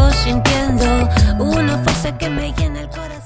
sintiendo una fuerza que me llena el corazón.